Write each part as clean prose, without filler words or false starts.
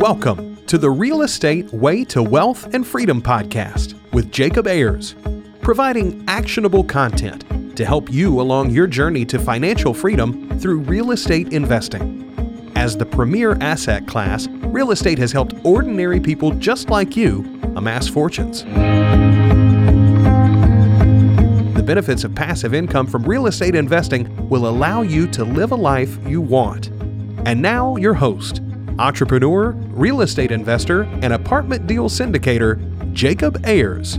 Welcome to the Real Estate Way to Wealth and Freedom podcast with Jacob Ayers, providing actionable content to help you along your journey to financial freedom through real estate investing. As the premier asset class, real estate has helped ordinary people just like you amass fortunes. The benefits of passive income from real estate investing will allow you to live a life you want. And now, your host, entrepreneur, real estate investor, and apartment deal syndicator, Jacob Ayers.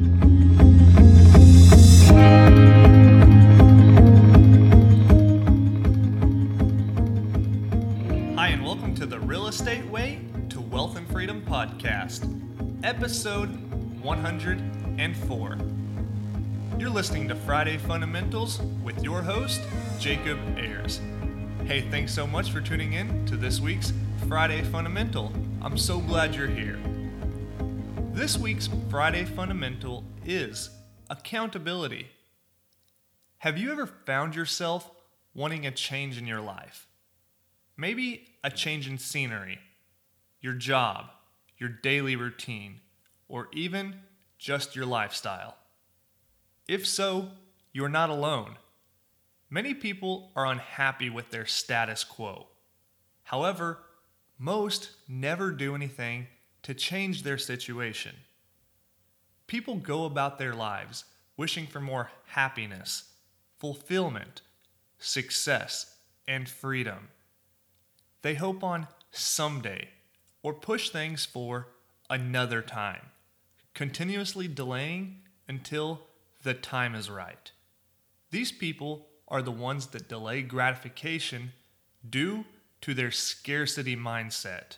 Hi, and welcome to the Real Estate Way to Wealth and Freedom podcast, episode 104. You're listening to Friday Fundamentals with your host, Jacob Ayers. Hey, thanks so much for tuning in to this week's Friday Fundamental. I'm so glad you're here. This week's Friday Fundamental is accountability. Have you ever found yourself wanting a change in your life? Maybe a change in scenery, your job, your daily routine, or even just your lifestyle. If so, you're not alone. Many people are unhappy with their status quo. However, most never do anything to change their situation. People go about their lives wishing for more happiness, fulfillment, success, and freedom. They hope on someday or push things for another time, continuously delaying until the time is right. These people are the ones that delay gratification due to their scarcity mindset.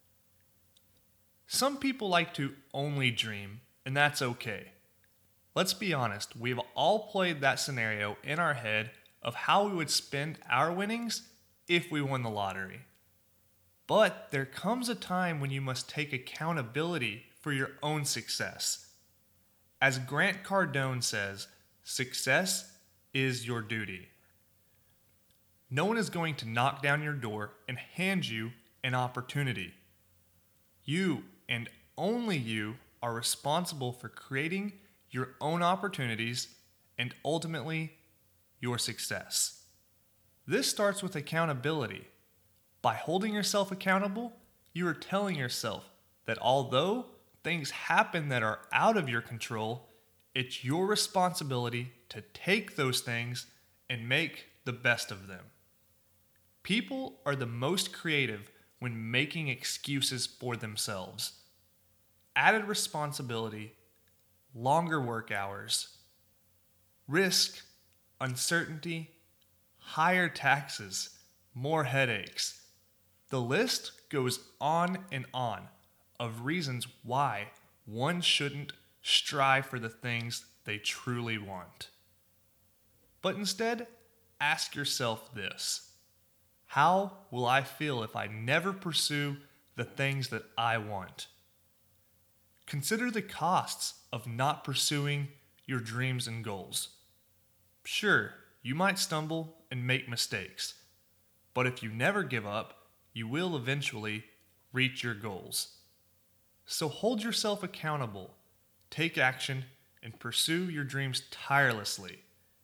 Some people like to only dream, and that's okay. Let's be honest, we've all played that scenario in our head of how we would spend our winnings if we won the lottery. But there comes a time when you must take accountability for your own success. As Grant Cardone says, success is your duty. No one is going to knock down your door and hand you an opportunity. You and only you are responsible for creating your own opportunities and ultimately your success. This starts with accountability. By holding yourself accountable, you are telling yourself that although things happen that are out of your control, it's your responsibility to take those things and make the best of them. People are the most creative when making excuses for themselves. Added responsibility, longer work hours, risk, uncertainty, higher taxes, more headaches. The list goes on and on of reasons why one shouldn't strive for the things they truly want. But instead, ask yourself this. How will I feel if I never pursue the things that I want? Consider the costs of not pursuing your dreams and goals. Sure, you might stumble and make mistakes, but if you never give up, you will eventually reach your goals. So hold yourself accountable, take action, and pursue your dreams tirelessly.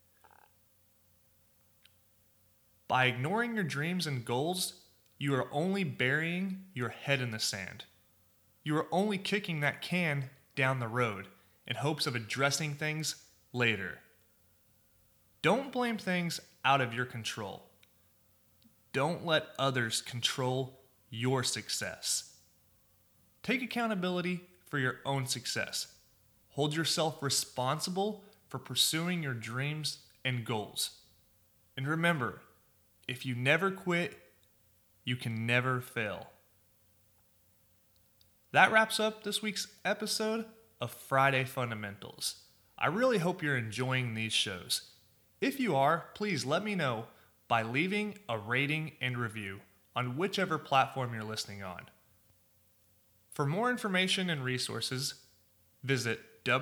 By ignoring your dreams and goals, you are only burying your head in the sand. You are only kicking that can down the road in hopes of addressing things later. Don't blame things out of your control. Don't let others control your success. Take accountability for your own success. Hold yourself responsible for pursuing your dreams and goals. And remember, if you never quit, you can never fail. That wraps up this week's episode of Friday Fundamentals. I really hope you're enjoying these shows. If you are, please let me know by leaving a rating and review on whichever platform you're listening on. For more information and resources, visit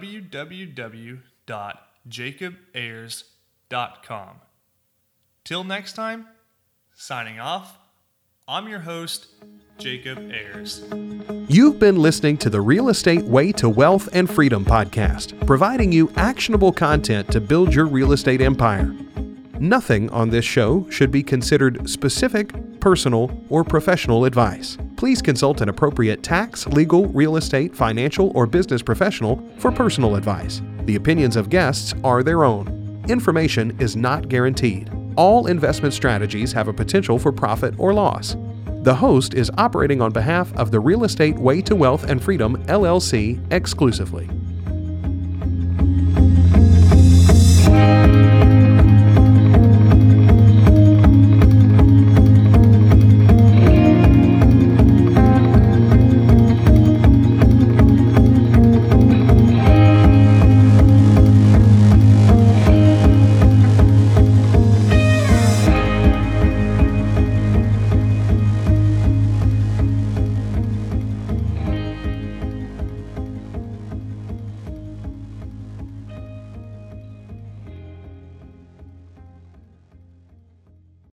www.jacobayers.com. Till next time, signing off, I'm your host, Jacob Ayers. You've been listening to the Real Estate Way to Wealth and Freedom podcast, providing you actionable content to build your real estate empire. Nothing on this show should be considered specific, personal, or professional advice. Please consult an appropriate tax, legal, real estate, financial, or business professional for personal advice. The opinions of guests are their own. Information is not guaranteed. All investment strategies have a potential for profit or loss. The host is operating on behalf of the Real Estate Way to Wealth and Freedom, LLC exclusively.